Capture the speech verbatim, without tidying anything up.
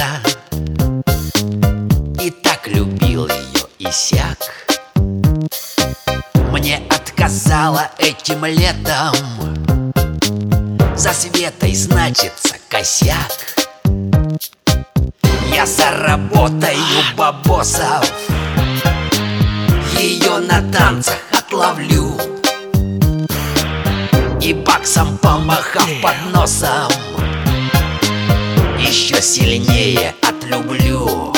лето, и так любил ее и сяк. Мне отказала этим летом, за Светой значится косяк. Я заработаю бабосов, ее на танцах отловлю, и баксом помахав под носом, еще сильнее отлюблю.